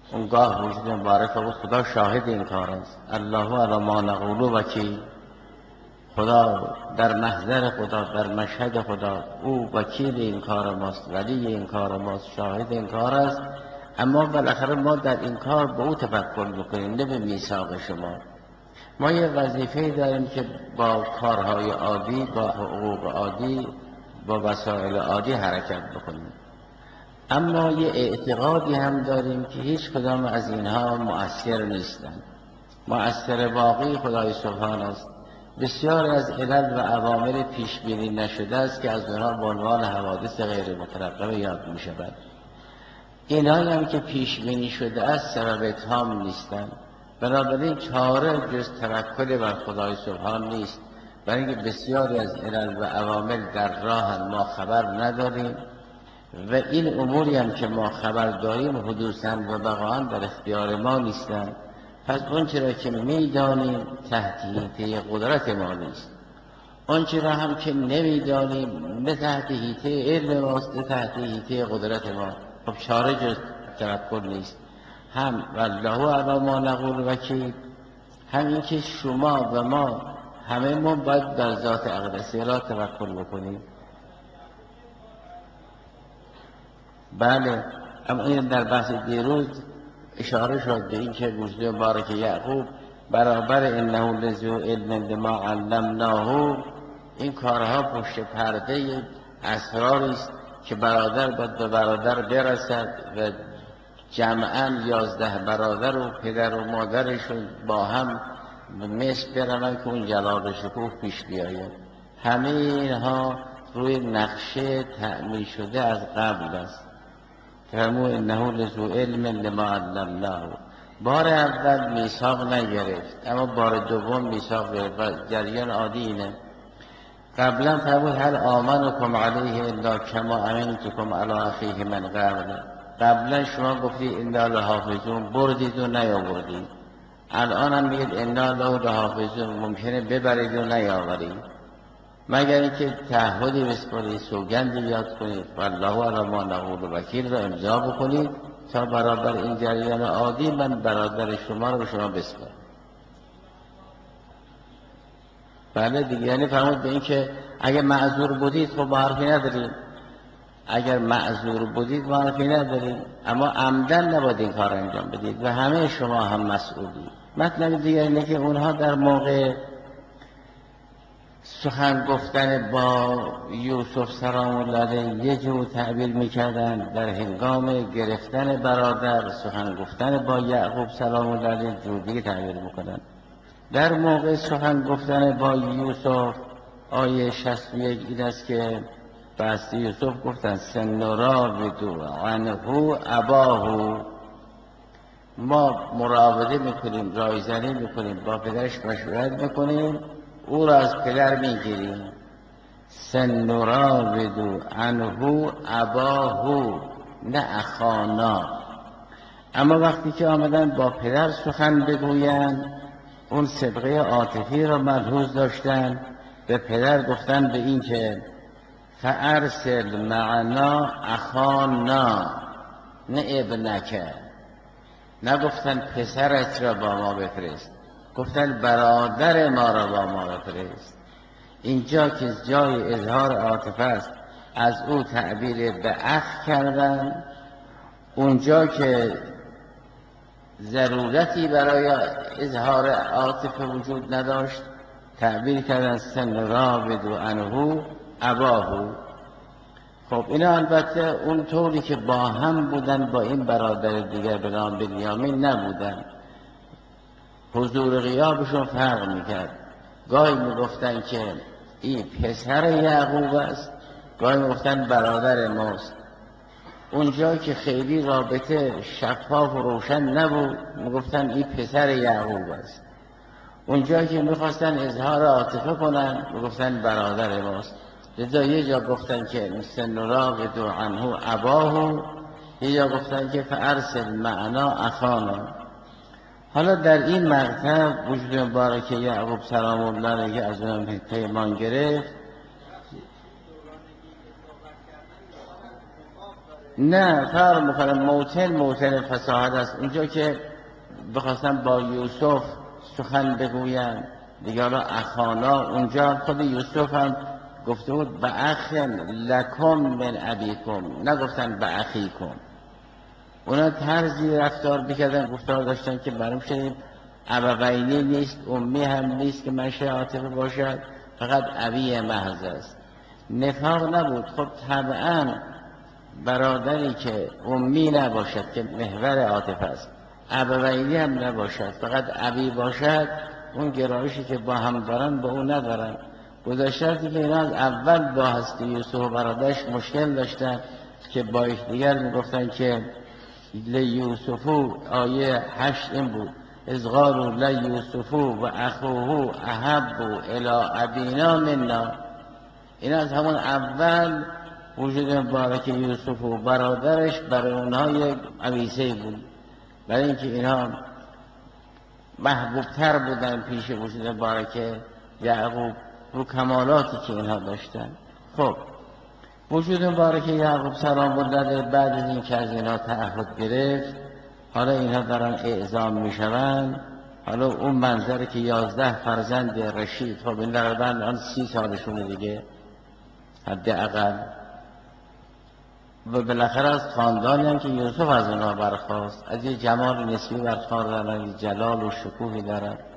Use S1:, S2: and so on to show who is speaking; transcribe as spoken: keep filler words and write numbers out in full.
S1: اونگاه وجود مبارک بود خدا شاهد این کار است. الله علی ما نقول وکیل. خدا در محضر خدا، در مشهد خدا، او وکیل این کار ماست، ولی این کار ماست، شاهد این کار است. اما بالاخره ما در این کار به او تفکر بکنیم، نه به میثاق شما. ما یه وظیفه داریم که با کارهای عادی، با حقوق عادی، با وسایل عادی حرکت بکنیم. اما یه اعتقادی هم داریم که هیچ کدام از اینها مؤثر نیستند. مؤثر واقعی خدای سبحان است. بسیاری از علل و عوامل پیش بینی نشده است که از آنها به عنوان حوادث غیر مترقبه یاد می شود. اینایی هم که پیش بینی شده است سبب تام نیستند. بنابراین چاره جز توکل بر خدای سبحان نیست، برای اینکه بسیاری از علل و عوامل در راه ما خبر نداریم و این اموری هم که ما خبر داریم حدوثاً و بقاً در اختیار ما نیستند. پس اون چرا که میدانیم تحت حیطه قدرت ما نیست، اون چرا هم که نمیدانیم نه تحت حیطه علم ماست نه تحت حیطه قدرت ما. خب چاره جز توکل نیست. هم والله علی ما نقول وکیل، هم این که شما و ما همه ما باید در ذات اقدس را توکل بکنیم. بله، اما این در بحث دیروز اشاره شد به این که وجود مبارک یعقوب برابر انه لذو علم لما علمناه، این کارها پشت پرده اسراری است که برادر باید به برادر برسد و جمعاً یازده برادر و پدر و مادرشون با هم مثل برمن که اون جلال شکوه پیش بیاید. همه اینها روی نقشه تعمیل شده از قبل است. فرمود انه لذو علم لما علمناه. بار اول میثاق نگرفت، اما بار دوم میثاق گرفت و جریان عادی اینه. قبلا فرمود هل آمنکم علیه الا کما امنتکم علی اخیه من قبل. قبلا شما گفتید انا لحافظون، بردید و نیاوردید. الان هم میگید انا له لحافظون، ممکنه ببرید و نیاورید، مگر اینکه تعهدی بسپارید، سوگندی یاد کنید، والله علی ما نقول وکیل را امضا بکنید تا برابر این جریان عادی من برادر شما رو به شما بسپارم. بله دیگه، یعنی فرمود به این که اگر معذور بودید خب ما حرفی نداریم، اگر معذور بودید ما حرفی نداریم، اما عمدن نباید این کار انجام بدید و همه شما هم مسئولید. مطلب دیگه اینه که اونها در موقع سخن گفتن با یوسف سلام الله علیه یه جور تعبیر میکردن، در هنگام گرفتن برادر سخن گفتن با یعقوب سلام الله علیه جور دیگه تعبیر میکنن. در موقع سخن گفتن با یوسف آیه شصت و یک این است که بحث یوسف گفتن سنراودو عنه اباه، ما مراوده میکنیم، رایزنی میکنیم، با پدرش مشورت میکنیم، او را از پدر میگیریم. سنراودو عنه اباه نه اخانا. اما وقتی که آمدن با پدر سخن بگویند اون صدقه عاطفی را ملحوظ داشتن، به پدر گفتن به این که فارسل معنا اخانا نه ابنک، نگفتن پسرت را با ما بفرست، گفتن برادر ما را با ما بفرست. اینجا که جای اظهار عاطفه است از او تعبیر به اخ کردن، اونجا که ضرورتی برای اظهار عاطفه وجود نداشت تعبیر کردن سنراودو عنه اباه. خب اینا البته اون طوری که با هم بودن با این برادر دیگر به نام بنیامین نبودن، حضور غیابشون فرق میکرد. گاهی میگفتن که این پسر یعقوب است، گاهی میگفتن برادر ماست. اونجا که خیلی رابطه شفاف و روشن نبود میگفتن این پسر یعقوب است. اونجا که میخواستن اظهار عاطفه کنن میگفتن برادر ماست. لذا یه جا گفتن که سنراودو عنه اباه، یه جا گفتن که فارسل معنا اخانا. حالا در این مقطع وجود مبارک یعقوب سلام الله علیه از اون پیمان گرفت. نه فرق میکنه. موطن موطن فصاحت است. اونجا که بخواستن با یوسف سخن بگوین دیگه، حالا اخانا، اونجا خود یوسف هم گفته بود به اخ لکم من ابیکم، نگفتن به اخیکم. اونا طرزی رفتار بکردن، گفتار داشتن که معلوم شدیم ابوینی نیست، امی هم نیست که منشأ عاطفه باشد، فقط ابی محض است. نفاق نبود. خب طبعا برادری که امی نباشد که محور عاطفه است، ابوینی هم نباشد، فقط ابی باشد، اون گرایشی که با هم دارن با اون ندارن. گذاشته دیگه اینا از اول با هستی یوسف و برادرش مشکل داشتن که با یکدیگر میگفتن که لیوسفو، آیه هشت این بود اذ قالوا لیوسفو و اخوه احب الی ابینا منا. این از همون اول وجود مبارک یوسف و برادرش برای اونها یک عویسه بود، برای اینکه اینها محبوبتر بودن پیش وجود مبارک یعقوب رو کمالاتی که اینها داشتن. خب وجود مبارک یعقوب سلام الله بعد از این که از اینها تعهد گرفت، حالا اینها دارن اعزام میشوند. حالا اون منظره که یازده فرزند رشید، خب این دارن آن سی سالشونه دیگه حداقل، و بالاخره از خاندانی هم که یوسف از اونها برخواست، از یه جمال نسبی برخوردارن، جلال و شکوهی دارن.